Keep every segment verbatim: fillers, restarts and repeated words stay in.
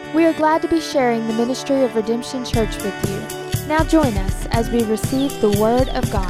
We are glad to be sharing the ministry of Redemption Church with you. Now join us as we receive the Word of God.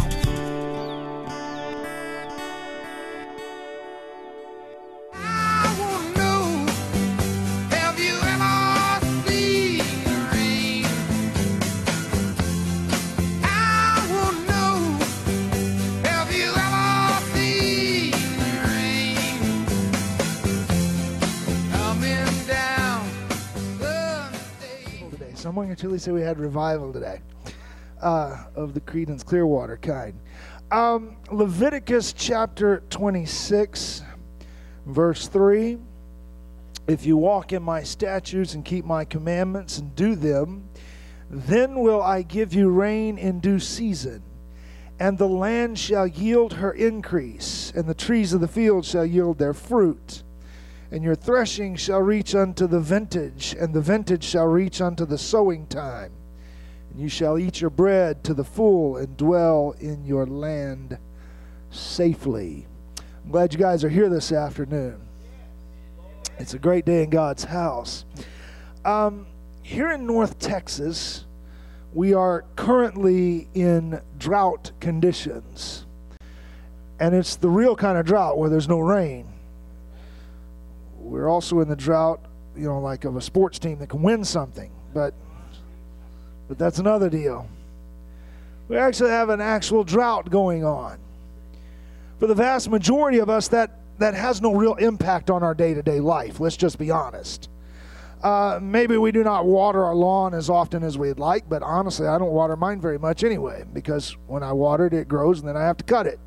Someone can truly say we had revival today, uh, of the Creedence Clearwater kind. Um, Leviticus chapter twenty-six, verse three. If you walk in my statutes and keep my commandments and do them, then will I give you rain in due season, and the land shall yield her increase, and the trees of the field shall yield their fruit. And your threshing shall reach unto the vintage, and the vintage shall reach unto the sowing time. And you shall eat your bread to the full and dwell in your land safely. I'm glad you guys are here this afternoon. It's a great day in God's house. Um, here in North Texas, we are currently in drought conditions. And it's the real kind of drought where there's no rain. We're also in the drought, you know, like of a sports team that can win something, but but that's another deal. We actually have an actual drought going on. For the vast majority of us, that, that has no real impact on our day-to-day life. Let's just be honest. Uh, maybe we do not water our lawn as often as we'd like, but honestly, I don't water mine very much anyway, because when I water it, it grows, and then I have to cut it.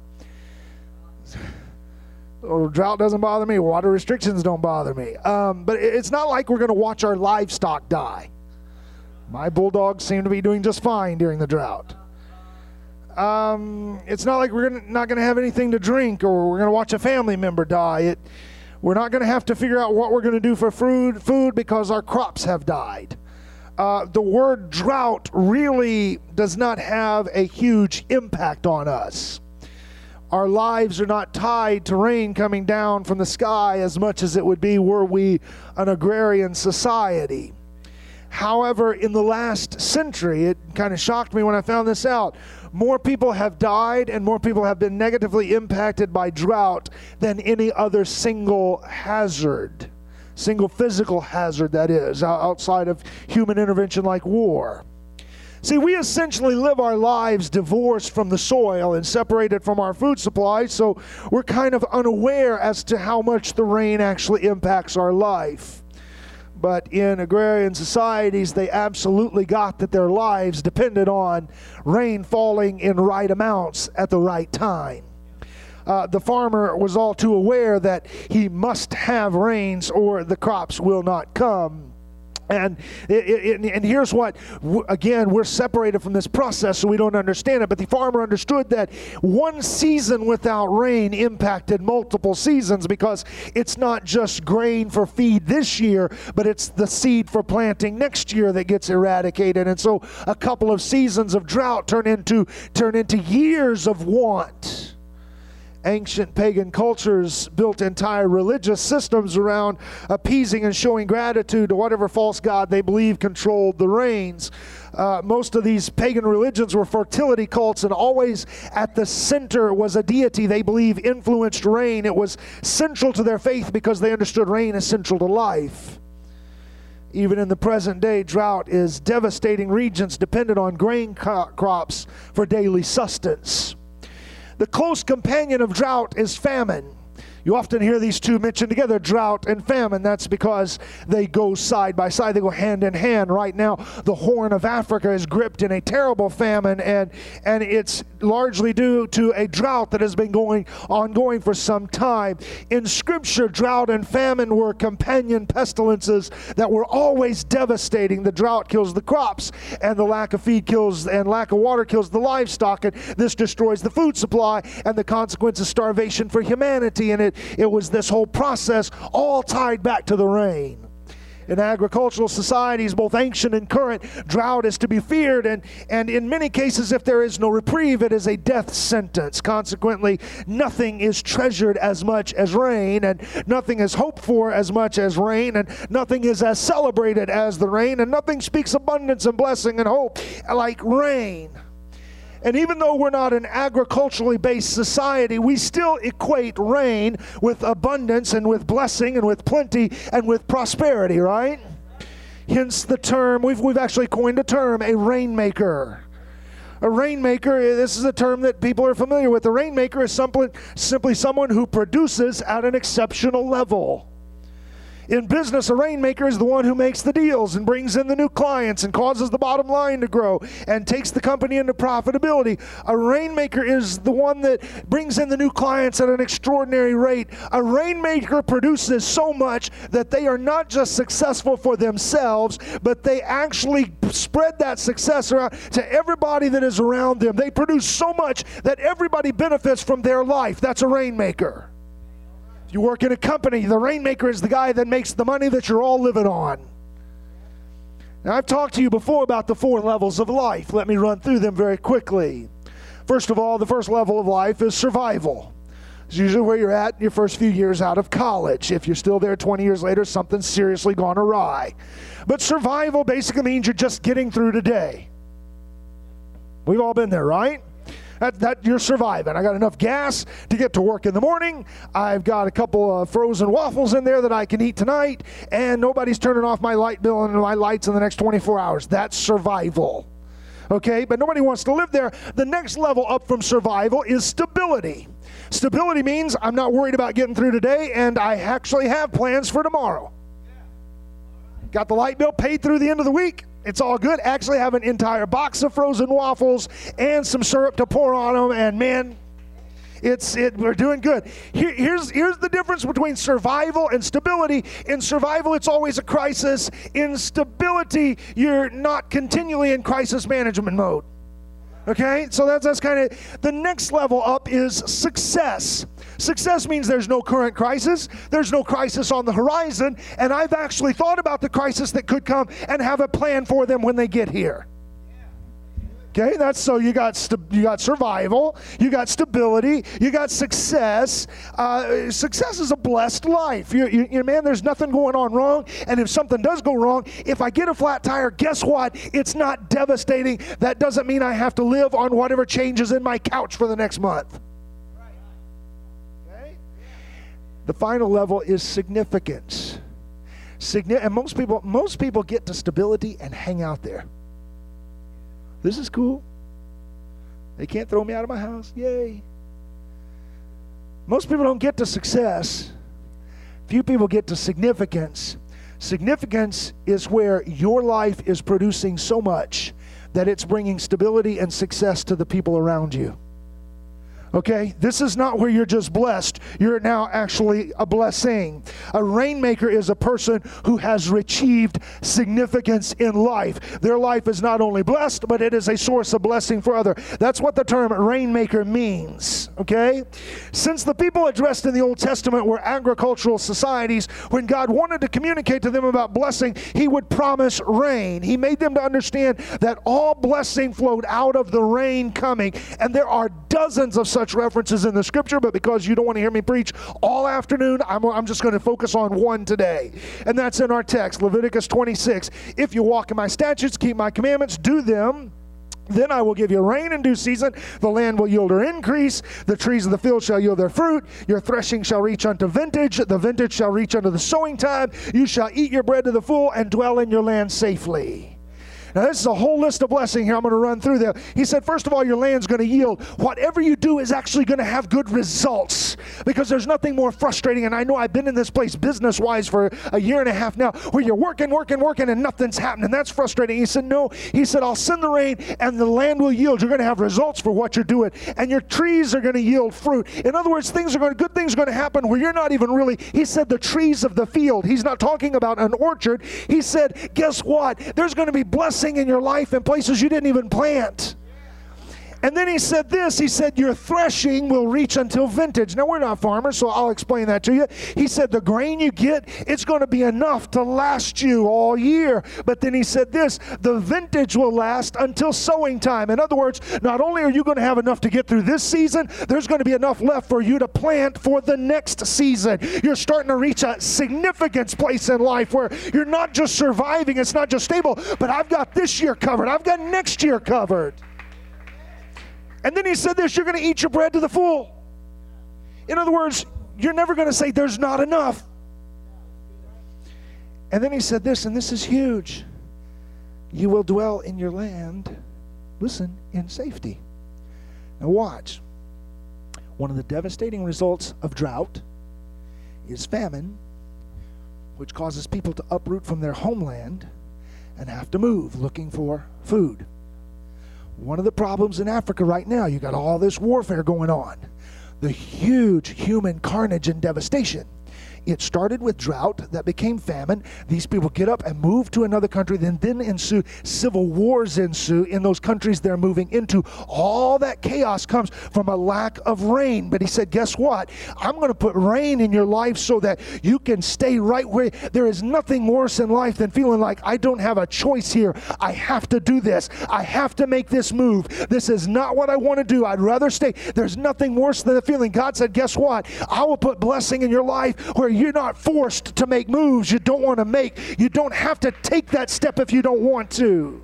Or drought doesn't bother me. Water restrictions don't bother me. Um, but it's not like we're going to watch our livestock die. My bulldogs seem to be doing just fine during the drought. Um, it's not like we're gonna, not going to have anything to drink, or we're going to watch a family member die. It, we're not going to have to figure out what we're going to do for food, food because our crops have died. Uh, the word drought really does not have a huge impact on us. Our lives are not tied to rain coming down from the sky as much as it would be were we an agrarian society. However, in the last century, it kind of shocked me when I found this out, more people have died and more people have been negatively impacted by drought than any other single hazard, single physical hazard that is, outside of human intervention like war. See, we essentially live our lives divorced from the soil and separated from our food supply, so we're kind of unaware as to how much the rain actually impacts our life. But in agrarian societies, they absolutely got that their lives depended on rain falling in right amounts at the right time. Uh, the farmer was all too aware that he must have rains or the crops will not come. And it, it, and here's what, again, we're separated from this process, so we don't understand it. But the farmer understood that one season without rain impacted multiple seasons, because it's not just grain for feed this year, but it's the seed for planting next year that gets eradicated. And so a couple of seasons of drought turn into turn into years of want. Ancient pagan cultures built entire religious systems around appeasing and showing gratitude to whatever false god they believed controlled the rains. Uh, most of these pagan religions were fertility cults, and always at the center was a deity they believe influenced rain. It was central to their faith because they understood rain is central to life. Even in the present day, drought is devastating regions dependent on grain co- crops for daily sustenance. The close companion of drought is famine. You often hear these two mentioned together, drought and famine. That's because they go side by side. They go hand in hand. Right now, the Horn of Africa is gripped in a terrible famine, and, and it's largely due to a drought that has been going ongoing for some time. In Scripture, drought and famine were companion pestilences that were always devastating. The drought kills the crops, and the lack of feed kills, and lack of water kills the livestock, and this destroys the food supply, and the consequence is starvation for humanity. And it It was this whole process all tied back to the rain. In agricultural societies, both ancient and current, drought is to be feared, and, and in many cases, if there is no reprieve, it is a death sentence. Consequently, nothing is treasured as much as rain, and nothing is hoped for as much as rain, and nothing is as celebrated as the rain, and nothing speaks abundance and blessing and hope like rain. And even though we're not an agriculturally based society, we still equate rain with abundance and with blessing and with plenty and with prosperity, right? Hence the term, we've, we've actually coined a term, a rainmaker. A rainmaker, this is a term that people are familiar with. A rainmaker is simply, simply someone who produces at an exceptional level. In business, a rainmaker is the one who makes the deals and brings in the new clients and causes the bottom line to grow and takes the company into profitability. A rainmaker is the one that brings in the new clients at an extraordinary rate. A rainmaker produces so much that they are not just successful for themselves, but they actually spread that success around to everybody that is around them. They produce so much that everybody benefits from their life. That's a rainmaker. If you work in a company, the rainmaker is the guy that makes the money that you're all living on. Now, I've talked to you before about the four levels of life. Let me run through them very quickly. First of all, the first level of life is survival. It's usually where you're at in your first few years out of college. If you're still there twenty years later, something's seriously gone awry. But survival basically means you're just getting through today. We've all been there, right? That, that you're surviving. I got enough gas to get to work in the morning. I've got a couple of frozen waffles in there that I can eat tonight, and nobody's turning off my light bill and my lights in the next twenty-four hours. That's survival. Okay, but nobody wants to live there. The next level up from survival is stability. Stability means I'm not worried about getting through today, and I actually have plans for tomorrow. Got the light bill paid through the end of the week. It's all good. Actually have an entire box of frozen waffles and some syrup to pour on them, and man, it's it. We're doing good. Here, here's here's the difference between survival and stability. In survival, it's always a crisis. In stability, you're not continually in crisis management mode. Okay, so that's that's kind of the next level up is success. Success means there's no current crisis, there's no crisis on the horizon, and I've actually thought about the crisis that could come and have a plan for them when they get here. Okay, that's so you got st- you got survival, you got stability, you got success. Uh, success is a blessed life. You, you, you, man, there's nothing going on wrong, and if something does go wrong, if I get a flat tire, guess what? It's not devastating. That doesn't mean I have to live on whatever changes in my couch for the next month. Okay? The final level is significance. Signi- and most people, most people get to stability and hang out there. This is cool. They can't throw me out of my house. Yay. Most people don't get to success. Few people get to significance. Significance is where your life is producing so much that it's bringing stability and success to the people around you. Okay, this is not where you're just blessed. You're now actually a blessing. A rainmaker is a person who has achieved significance in life. Their life is not only blessed, but it is a source of blessing for others. That's what the term rainmaker means. Okay, since the people addressed in the Old Testament were agricultural societies, when God wanted to communicate to them about blessing, He would promise rain. He made them to understand that all blessing flowed out of the rain coming, and there are dozens of such references in the scripture, but because you don't want to hear me preach all afternoon, I'm, I'm just going to focus on one today, and that's in our text, Leviticus twenty-six. If you walk in my statutes, keep my commandments, do them, then I will give you rain in due season. The land will yield her increase. The trees of the field shall yield their fruit. Your threshing shall reach unto vintage. The vintage shall reach unto the sowing time. You shall eat your bread to the full and dwell in your land safely. Now, this is a whole list of blessing here. I'm going to run through them. He said, first of all, your land's going to yield. Whatever you do is actually going to have good results, because there's nothing more frustrating. And I know I've been in this place business-wise for a year and a half now, where you're working, working, working, and nothing's happening. That's frustrating. He said, no. He said, I'll send the rain, and the land will yield. You're going to have results for what you're doing, and your trees are going to yield fruit. In other words, things are going, good things are going to happen where you're not even really, he said, the trees of the field. He's not talking about an orchard. He said, guess what? There's going to be blessing in your life in places you didn't even plant. And then he said this, he said, your threshing will reach until vintage. Now, we're not farmers, so I'll explain that to you. He said, the grain you get, it's going to be enough to last you all year. But then he said this, the vintage will last until sowing time. In other words, not only are you going to have enough to get through this season, there's going to be enough left for you to plant for the next season. You're starting to reach a significance place in life where you're not just surviving, it's not just stable, but I've got this year covered, I've got next year covered. And then he said this, you're going to eat your bread to the full. In other words, you're never going to say there's not enough. And then he said this, and this is huge. You will dwell in your land, listen, in safety. Now watch. One of the devastating results of drought is famine, which causes people to uproot from their homeland and have to move looking for food. One of the problems in Africa right now, you got all this warfare going on. The huge human carnage and devastation. It started with drought that became famine. These people get up and move to another country. Then, then ensue civil wars ensue in those countries they're moving into. All that chaos comes from a lack of rain. But he said, guess what? I'm going to put rain in your life so that you can stay right where. There is nothing worse in life than feeling like I don't have a choice here. I have to do this. I have to make this move. This is not what I want to do. I'd rather stay. There's nothing worse than the feeling. God said, guess what? I will put blessing in your life where you're not forced to make moves you don't want to make. You don't have to take that step if you don't want to.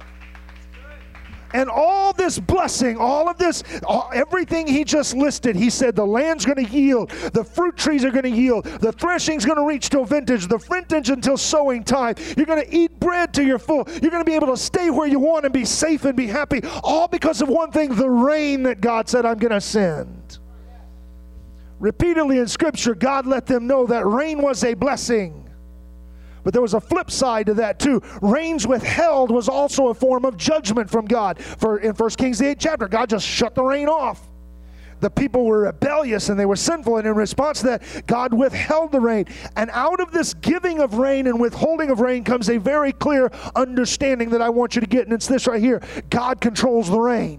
And all this blessing, all of this, all, everything he just listed, he said the land's going to yield, the fruit trees are going to yield, the threshing's going to reach till vintage, the vintage until sowing time. You're going to eat bread till you're full. You're going to be able to stay where you want and be safe and be happy, all because of one thing, the rain that God said I'm going to send. Repeatedly in Scripture, God let them know that rain was a blessing. But there was a flip side to that too. Rains withheld was also a form of judgment from God. For in First Kings, the eighth chapter, God just shut the rain off. The people were rebellious and they were sinful, and in response to that, God withheld the rain. And out of this giving of rain and withholding of rain comes a very clear understanding that I want you to get, and it's this right here. God controls the rain.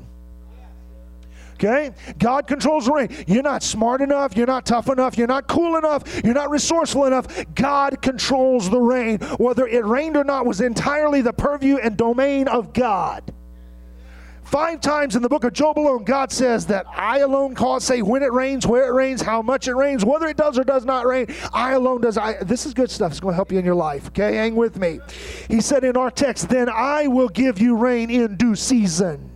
Okay? God controls the rain. You're not smart enough. You're not tough enough. You're not cool enough. You're not resourceful enough. God controls the rain. Whether it rained or not was entirely the purview and domain of God. Five times in the book of Job alone, God says that I alone cause, say when it rains, where it rains, how much it rains, whether it does or does not rain. I alone does. I, this is good stuff. It's going to help you in your life. Okay? Hang with me. He said in our text, then I will give you rain in due season.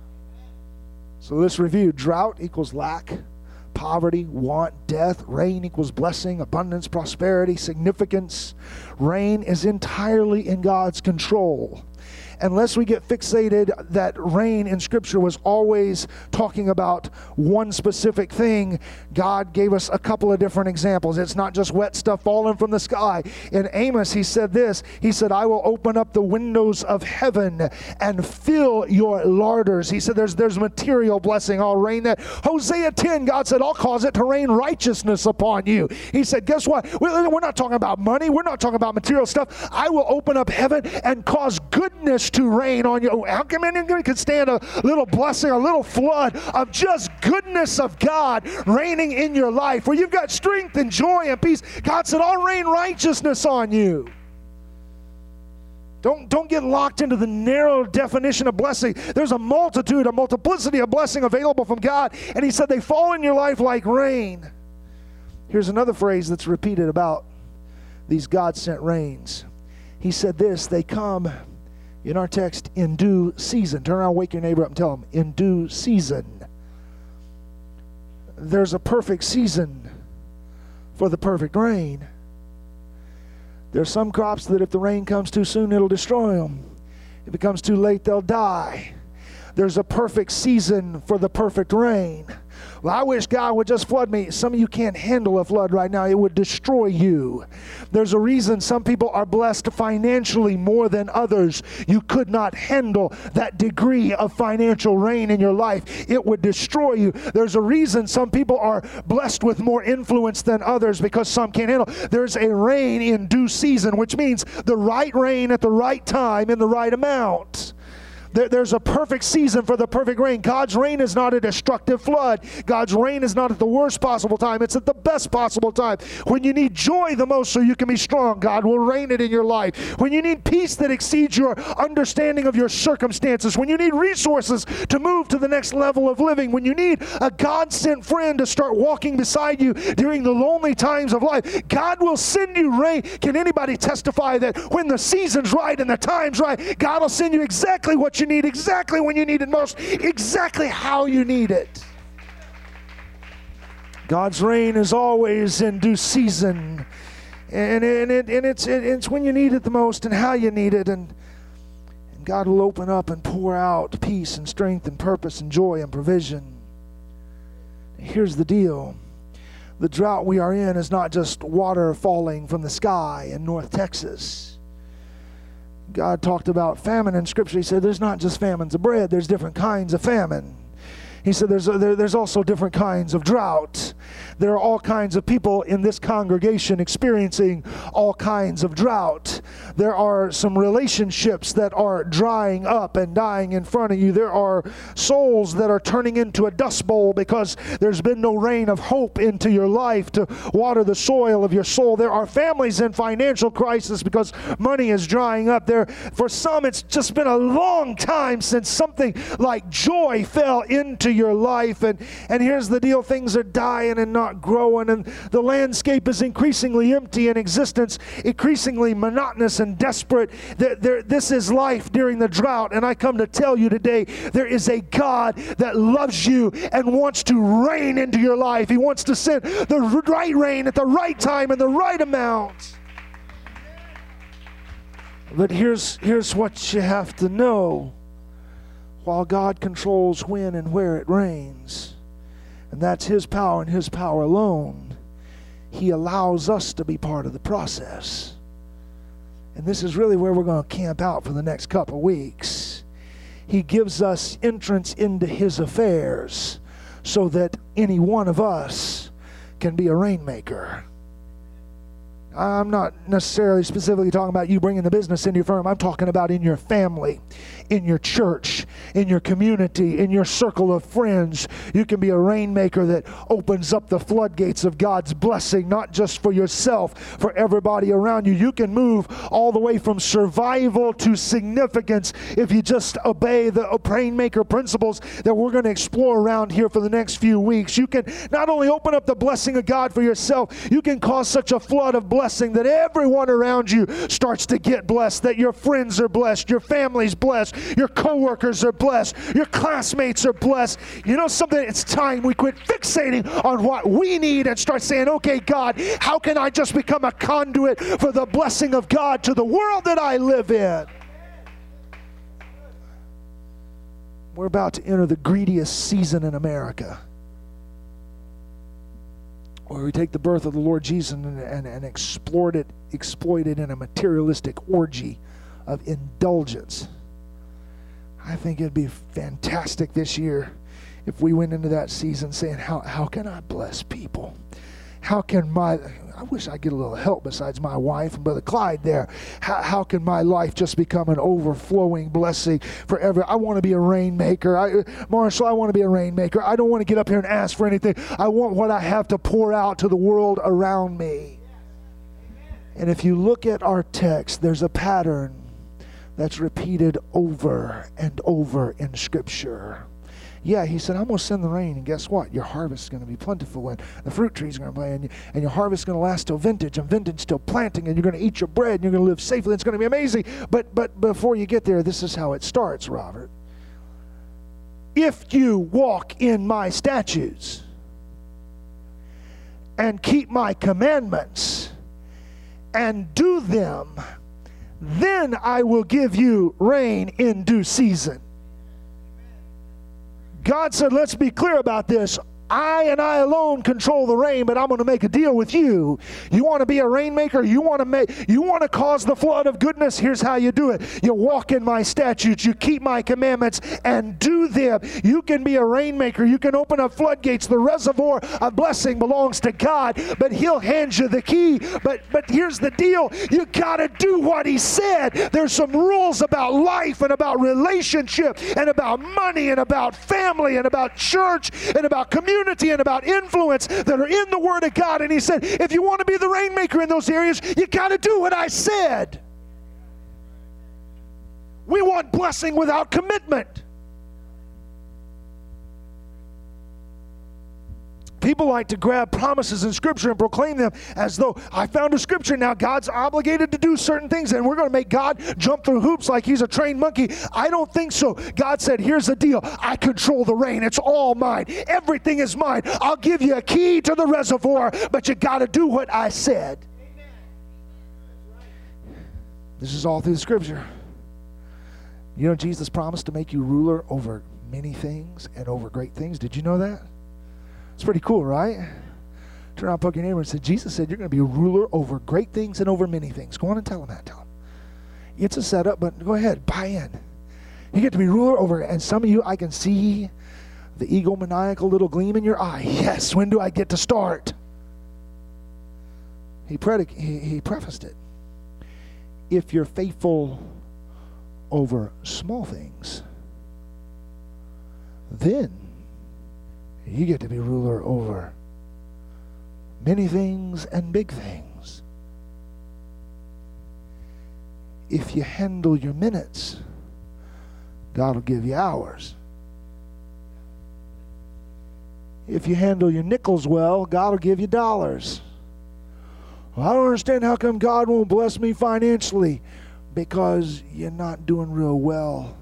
So let's review. Drought equals lack, poverty, want, death. Rain equals blessing, abundance, prosperity, significance. Rain is entirely in God's control. Unless we get fixated that rain in Scripture was always talking about one specific thing, God gave us a couple of different examples. It's not just wet stuff falling from the sky. In Amos, he said this. He said, I will open up the windows of heaven and fill your larders. He said there's, there's material blessing. I'll rain that. Hosea ten, God said, I'll cause it to rain righteousness upon you. He said, guess what? We're not talking about money. We're not talking about material stuff. I will open up heaven and cause goodness to rain on you. How come anyone can stand a little blessing, a little flood of just goodness of God raining in your life where you've got strength and joy and peace? God said, I'll rain righteousness on you. Don't, don't get locked into the narrow definition of blessing. There's a multitude, a multiplicity of blessing available from God, and he said they fall in your life like rain. Here's another phrase that's repeated about these God-sent rains. He said this, they come in our text, in due season. Turn around, wake your neighbor up and tell him, in due season. There's a perfect season for the perfect rain. There's some crops that if the rain comes too soon, it'll destroy them. If it comes too late, they'll die. There's a perfect season for the perfect rain. Well, I wish God would just flood me. Some of you can't handle a flood right now. It would destroy you. There's a reason some people are blessed financially more than others. You could not handle that degree of financial rain in your life. It would destroy you. There's a reason some people are blessed with more influence than others because some can't handle. There's a rain in due season, which means the right rain at the right time in the right amount. There, there's a perfect season for the perfect rain. God's rain is not a destructive flood. God's rain is not at the worst possible time. It's at the best possible time. When you need joy the most so you can be strong, God will rain it in your life. When you need peace that exceeds your understanding of your circumstances, when you need resources to move to the next level of living, when you need a God-sent friend to start walking beside you during the lonely times of life, God will send you rain. Can anybody testify that when the season's right and the time's right, God will send you exactly what you need, exactly when you need it most, exactly how you need it? God's rain is always in due season, and, and, it, and it's, it, it's when you need it the most and how you need it, and, and God will open up and pour out peace and strength and purpose and joy and provision. Here's the deal. The drought we are in is not just water falling from the sky in North Texas. God talked about famine in Scripture. He said there's not just famines of bread, there's different kinds of famine. He said there's, there, there's also different kinds of drought. There are all kinds of people in this congregation experiencing all kinds of drought. There are some relationships that are drying up and dying in front of you. There are souls that are turning into a dust bowl because there's been no rain of hope into your life to water the soil of your soul. There are families in financial crisis because money is drying up. There, for some, it's just been a long time since something like joy fell into your life, and and here's the deal: things are dying and not growing, and the landscape is increasingly empty, and existence increasingly monotonous and desperate. There, there, this is life during the drought, and I come to tell you today, there is a God that loves you and wants to rain into your life. He wants to send the right rain at the right time and the right amount. But here's here's what you have to know. While God controls when and where it rains, and that's His power and His power alone, He allows us to be part of the process. And this is really where we're going to camp out for the next couple of weeks. He gives us entrance into His affairs so that any one of us can be a rainmaker. I'm not necessarily specifically talking about you bringing the business into your firm. I'm talking about in your family, in your church, in your community, in your circle of friends. You can be a rainmaker that opens up the floodgates of God's blessing, not just for yourself, for everybody around you. You can move all the way from survival to significance if you just obey the rainmaker principles that we're going to explore around here for the next few weeks. You can not only open up the blessing of God for yourself, you can cause such a flood of blessing Blessing that everyone around you starts to get blessed, that your friends are blessed, your family's blessed, your coworkers are blessed, your classmates are blessed. You know something? It's time we quit fixating on what we need and start saying, okay, God, how can I just become a conduit for the blessing of God to the world that I live in? We're about to enter the greediest season in America, where we take the birth of the Lord Jesus and, and, and exploit it, exploit it in a materialistic orgy of indulgence. I think it'd be fantastic this year if we went into that season saying, how, how can I bless people? How can my, I wish I'd get a little help besides my wife and Brother Clyde there. How, how can my life just become an overflowing blessing forever? I want to be a rainmaker. I, Marshall, I want to be a rainmaker. I don't want to get up here and ask for anything. I want what I have to pour out to the world around me. And if you look at our text, there's a pattern that's repeated over and over in Scripture. Yeah, he said, I'm going to send the rain, and guess what? Your harvest is going to be plentiful, and the fruit trees are going to play, and, and your harvest is going to last till vintage, and vintage till planting, and you're going to eat your bread, and you're going to live safely. It's going to be amazing. But but before you get there, this is how it starts, Robert. If you walk in my statutes and keep my commandments and do them, then I will give you rain in due season. God said, let's be clear about this. I and I alone control the rain, but I'm going to make a deal with you. You want to be a rainmaker? You want to make, you want to cause the flood of goodness? Here's how you do it. You walk in my statutes, you keep my commandments, and do them. You can be a rainmaker. You can open up floodgates. The reservoir of blessing belongs to God, but He'll hand you the key. But but here's the deal. You got to do what He said. There's some rules about life and about relationship and about money and about family and about church and about community and about influence that are in the Word of God. And He said, if you want to be the rainmaker in those areas, you got to do what I said. We want blessing without commitment. People like to grab promises in Scripture and proclaim them as though I found a Scripture, now God's obligated to do certain things and we're going to make God jump through hoops like He's a trained monkey. I don't think so. God said, here's the deal. I control the rain. It's all mine. Everything is mine. I'll give you a key to the reservoir, but you got to do what I said. Amen. This is all through the Scripture. You know, Jesus promised to make you ruler over many things and over great things. Did you know that? It's pretty cool, right? Turn around, poke your neighbor and say, Jesus said you're going to be a ruler over great things and over many things. Go on and tell him that. Tell him. It's a setup, but go ahead, buy in. You get to be ruler over, and some of you, I can see the egomaniacal little gleam in your eye. Yes, when do I get to start? He, predic- he, he prefaced it. If you're faithful over small things, then you get to be ruler over many things and big things. If you handle your minutes, God will give you hours. If you handle your nickels well, God will give you dollars. Well, I don't understand how come God won't bless me financially. Because you're not doing real well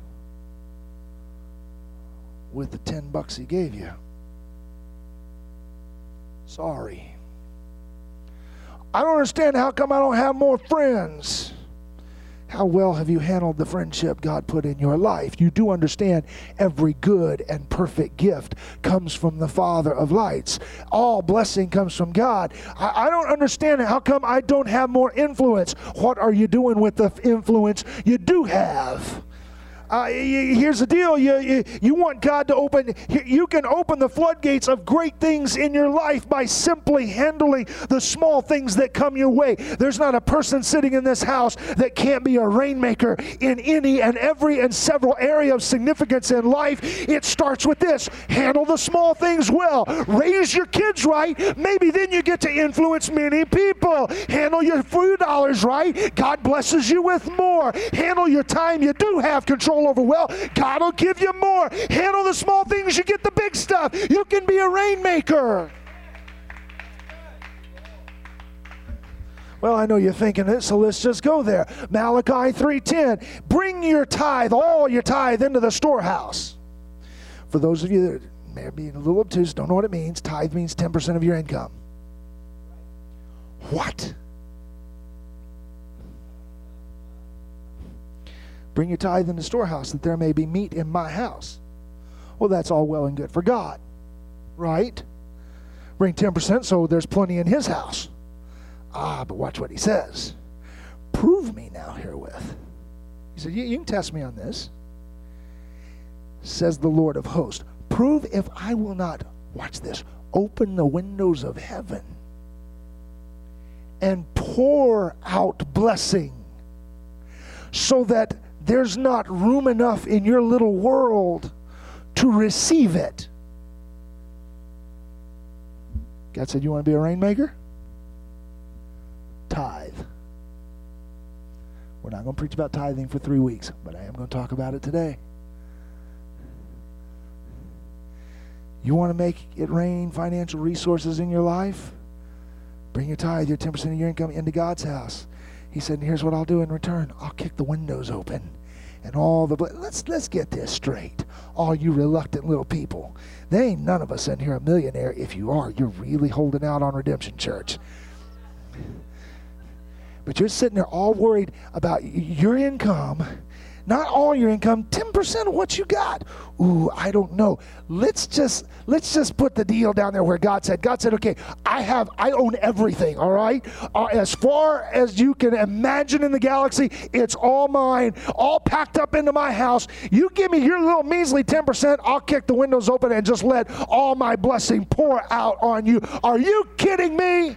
with the ten bucks He gave you. Sorry. I don't understand how come I don't have more friends. How well have you handled the friendship God put in your life? You do understand every good and perfect gift comes from the Father of lights. All blessing comes from God. I, I don't understand how come I don't have more influence. What are you doing with the influence you do have? Uh, here's the deal. You, you, you want God to open, you can open the floodgates of great things in your life by simply handling the small things that come your way. There's not a person sitting in this house that can't be a rainmaker in any and every and several area of significance in life. It starts with this. Handle the small things well. Raise your kids right. Maybe then you get to influence many people. Handle your food dollars right. God blesses you with more. Handle your time you do have control over well, God will give you more. Handle the small things, you get the big stuff. You can be a rainmaker. Well, I know you're thinking it, so let's just go there. Malachi three ten, bring your tithe, all your tithe into the storehouse. For those of you that may be a little obtuse, don't know what it means, tithe means ten percent of your income. What? Bring your tithe in the storehouse that there may be meat in my house. Well, that's all well and good for God, right? Bring ten percent so there's plenty in His house. Ah, but watch what He says. Prove me now herewith. He said, you, you can test me on this. Says the Lord of hosts. Prove if I will not, watch this, open the windows of heaven and pour out blessing so that there's not room enough in your little world to receive it. God said, you want to be a rainmaker? Tithe. We're not going to preach about tithing for three weeks, but I am going to talk about it today. You want to make it rain financial resources in your life? Bring your tithe, your ten percent of your income, into God's house. He said, and here's what I'll do in return. I'll kick the windows open. And all the, let's let's get this straight. All you reluctant little people. There ain't none of us in here a millionaire. If you are, you're really holding out on Redemption Church. But you're sitting there all worried about your income, not all your income, ten percent of what you got. Ooh, I don't know. Let's just let's just put the deal down there where God said. God said, okay, I have, I own everything, all right? Uh, as far as you can imagine in the galaxy, it's all mine, all packed up into my house. You give me your little measly ten percent, I'll kick the windows open and just let all my blessing pour out on you. Are you kidding me?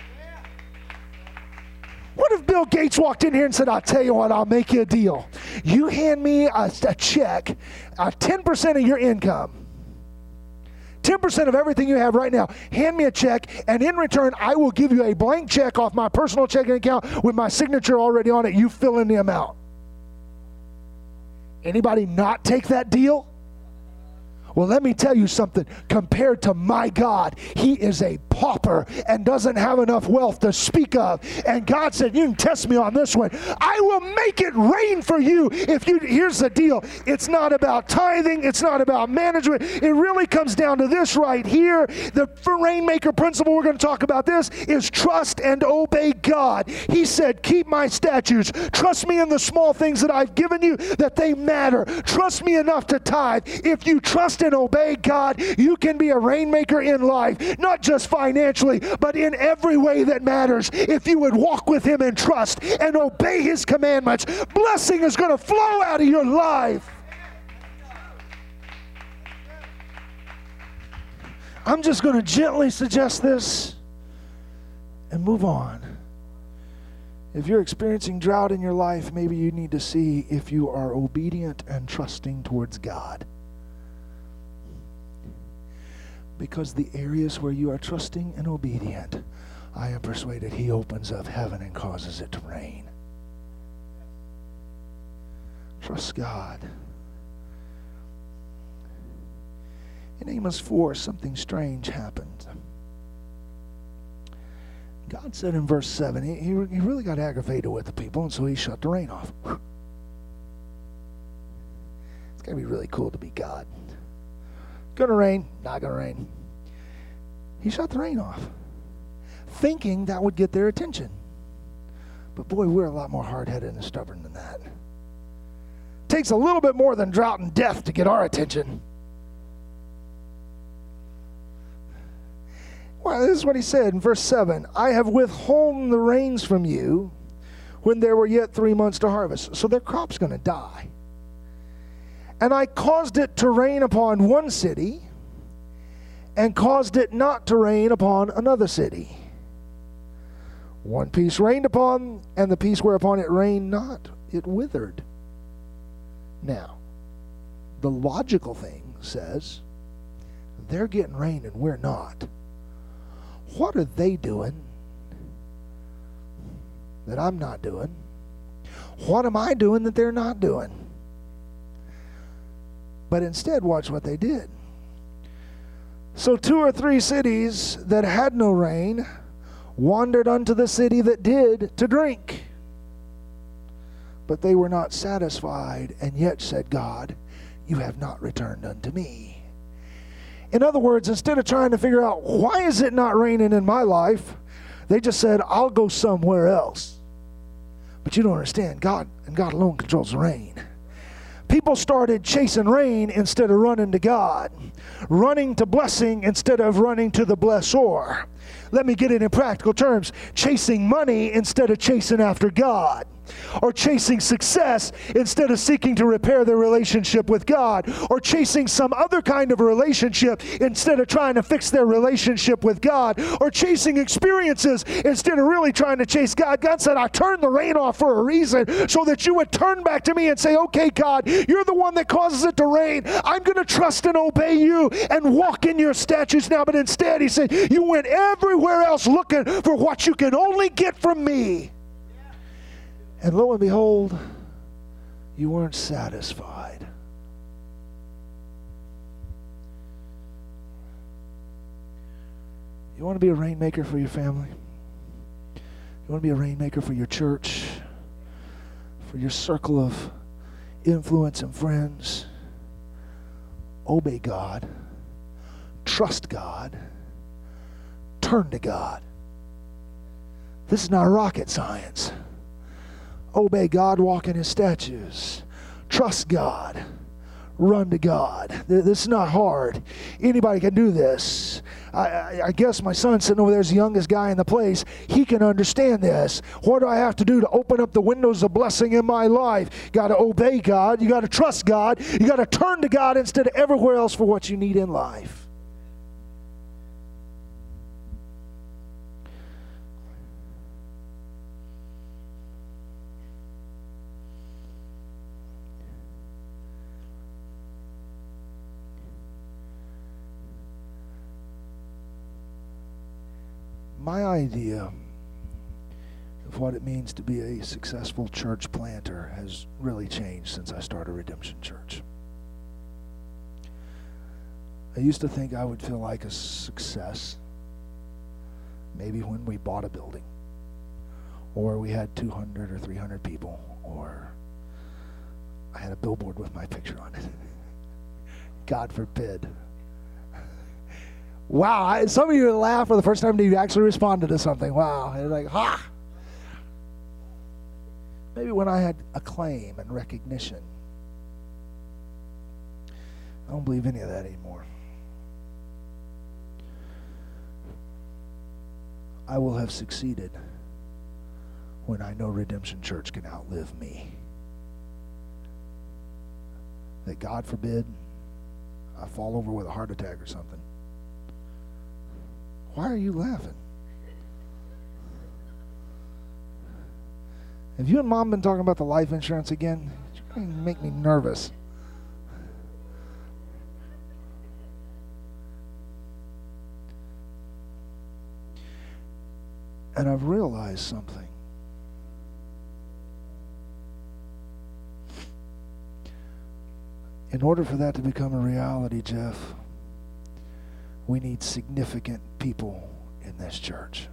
What if Bill Gates walked in here and said, I'll tell you what, I'll make you a deal. You hand me a, a check, uh, ten percent of your income, ten percent of everything you have right now. Hand me a check, and in return, I will give you a blank check off my personal checking account with my signature already on it. You fill in the amount. Anybody not take that deal? Well, let me tell you something. Compared to my God, he is a pauper and doesn't have enough wealth to speak of. And God said, you can test me on this one. I will make it rain for you. If you, here's the deal. It's not about tithing. It's not about management. It really comes down to this right here. The rainmaker principle, we're going to talk about this, is trust and obey God. He said, keep my statutes. Trust me in the small things that I've given you, that they matter. Trust me enough to tithe. If you trust and obey God, you can be a rainmaker in life, not just financially, but in every way that matters. If you would walk with him in trust and obey his commandments, blessing is going to flow out of your life. I'm just going to gently suggest this and move on. If you're experiencing drought in your life, maybe you need to see if you are obedient and trusting towards God. Because the areas where you are trusting and obedient, I am persuaded he opens up heaven and causes it to rain. Trust God. In Amos four, something strange happened. God said in verse seven, he, he really got aggravated with the people, and so he shut the rain off. It's going to be really cool to be God. Gonna rain, not gonna rain. He shut the rain off, thinking that would get their attention. But boy, we're a lot more hard-headed and stubborn than that. Takes a little bit more than drought and death to get our attention. Well, this is what he said in verse seven. I have withholden the rains from you when there were yet three months to harvest. So their crop's gonna die. And I caused it to rain upon one city, and caused it not to rain upon another city. One piece rained upon, and the piece whereupon it rained not, it withered. Now, the logical thing says, they're getting rain and we're not. What are they doing that I'm not doing? What am I doing that they're not doing? But instead, watch what they did. So two or three cities that had no rain wandered unto the city that did to drink. But they were not satisfied, and yet said God, you have not returned unto me. In other words, instead of trying to figure out, why is it not raining in my life? They just said, I'll go somewhere else. But you don't understand, God and God alone controls the rain. People started chasing rain instead of running to God, running to blessing instead of running to the blessor. Let me get it in practical terms. Chasing money instead of chasing after God. Or chasing success instead of seeking to repair their relationship with God. Or chasing some other kind of a relationship instead of trying to fix their relationship with God. Or chasing experiences instead of really trying to chase God. God said, I turned the rain off for a reason, so that you would turn back to me and say, okay, God, you're the one that causes it to rain. I'm going to trust and obey you and walk in your statutes now. But instead, he said, you went everywhere else looking for what you can only get from me. And lo and behold, you weren't satisfied. You want to be a rainmaker for your family? You want to be a rainmaker for your church? For your circle of influence and friends? Obey God. Trust God. Turn to God. This is not rocket science. Obey God, walk in His statutes. Trust God. Run to God. This is not hard. Anybody can do this. I, I, I guess my son sitting over there is the youngest guy in the place. He can understand this. What do I have to do to open up the windows of blessing in my life? You got to obey God. You got to trust God. You got to turn to God instead of everywhere else for what you need in life. My idea of what it means to be a successful church planter has really changed since I started Redemption Church. I used to think I would feel like a success maybe when we bought a building, or we had two hundred or three hundred people, or I had a billboard with my picture on it. God forbid. Wow, I, some of you laugh for the first time that you actually responded to something. Wow, it's like, ha! Maybe when I had acclaim and recognition. I don't believe any of that anymore. I will have succeeded when I know Redemption Church can outlive me. That God forbid I fall over with a heart attack or something. Why are you laughing? Have you and Mom been talking about the life insurance again? You're going to make me nervous. And I've realized something. In order for that to become a reality, Jeff, we need significant people in this church.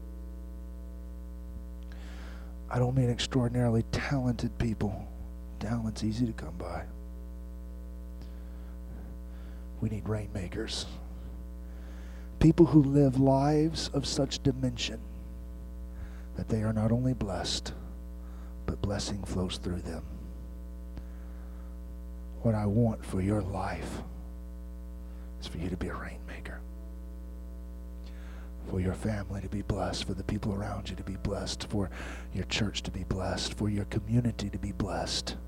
I don't mean extraordinarily talented people. Talent's easy to come by. We need rainmakers. People who live lives of such dimension that they are not only blessed, but blessing flows through them. What I want for your life is for you to be a rainmaker. For your family to be blessed, for the people around you to be blessed, for your church to be blessed, for your community to be blessed.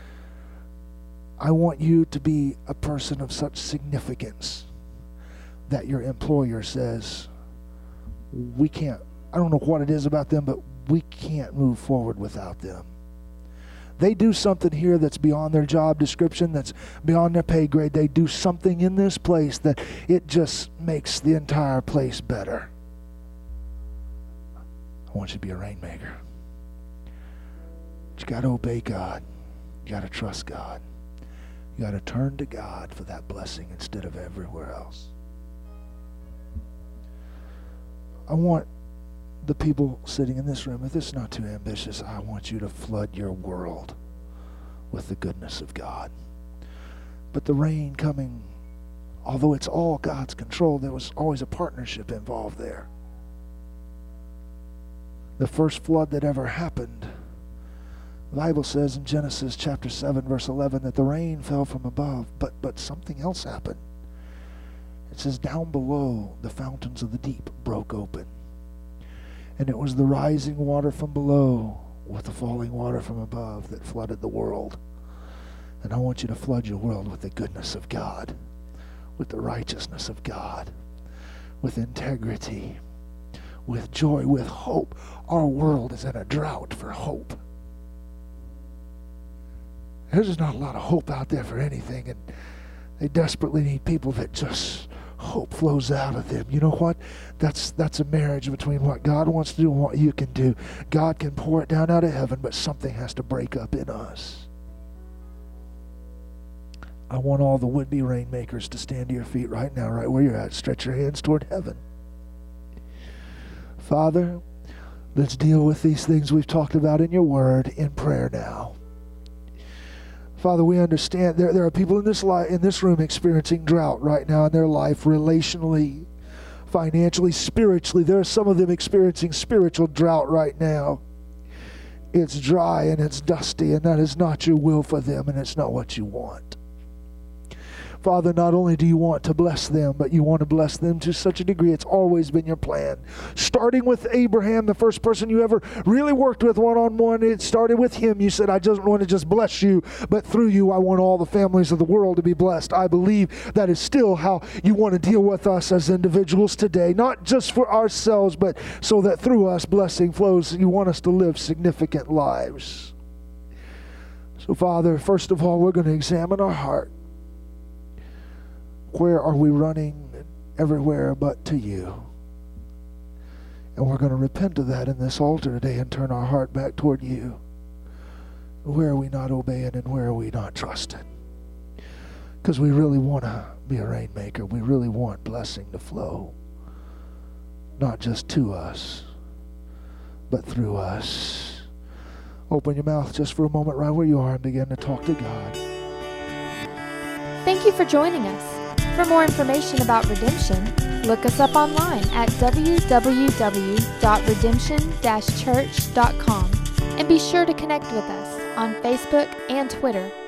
I want you to be a person of such significance that your employer says, we can't, I don't know what it is about them, but we can't move forward without them. They do something here that's beyond their job description, that's beyond their pay grade. They do something in this place that it just makes the entire place better. I want you to be a rainmaker. But you got to obey God. You got to trust God. You got to turn to God for that blessing instead of everywhere else. I want the people sitting in this room, if this is not too ambitious, I want you to flood your world with the goodness of God. But the rain coming, although it's all God's control, there was always a partnership involved there. The first flood that ever happened, the Bible says in Genesis chapter seven, verse eleven, that the rain fell from above, but, but something else happened. It says down below, the fountains of the deep broke open. And it was the rising water from below with the falling water from above that flooded the world. And I want you to flood your world with the goodness of God, with the righteousness of God, with integrity, with joy, with hope. Our world is in a drought for hope. There's just not a lot of hope out there for anything, and they desperately need people that just hope flows out of them. You know what? That's that's a marriage between what God wants to do and what you can do. God can pour it down out of heaven, but something has to break up in us. I want all the would-be rainmakers to stand to your feet right now, right where you're at. Stretch your hands toward heaven. Father, let's deal with these things we've talked about in your word in prayer now. Father, we understand there, there are people in this li- in this room experiencing drought right now in their life, relationally, financially, spiritually. There are some of them experiencing spiritual drought right now. it's dry and it's dusty, and that is not your will for them, and it's not what you want. Father, not only do you want to bless them, but you want to bless them to such a degree. It's always been your plan. Starting with Abraham, the first person you ever really worked with one-on-one, it started with him. You said, I just want to just bless you, but through you, I want all the families of the world to be blessed. I believe that is still how you want to deal with us as individuals today, not just for ourselves, but so that through us, blessing flows. You want us to live significant lives. So, Father, first of all, we're going to examine our heart. Where are we running everywhere but to you? And we're going to repent of that in this altar today and turn our heart back toward you. Where are we not obeying and where are we not trusting? Because we really want to be a rainmaker. We really want blessing to flow. Not just to us, but through us. Open your mouth just for a moment right where you are and begin to talk to God. Thank you for joining us. For more information about Redemption, look us up online at w w w dot redemption dash church dot com and be sure to connect with us on Facebook and Twitter.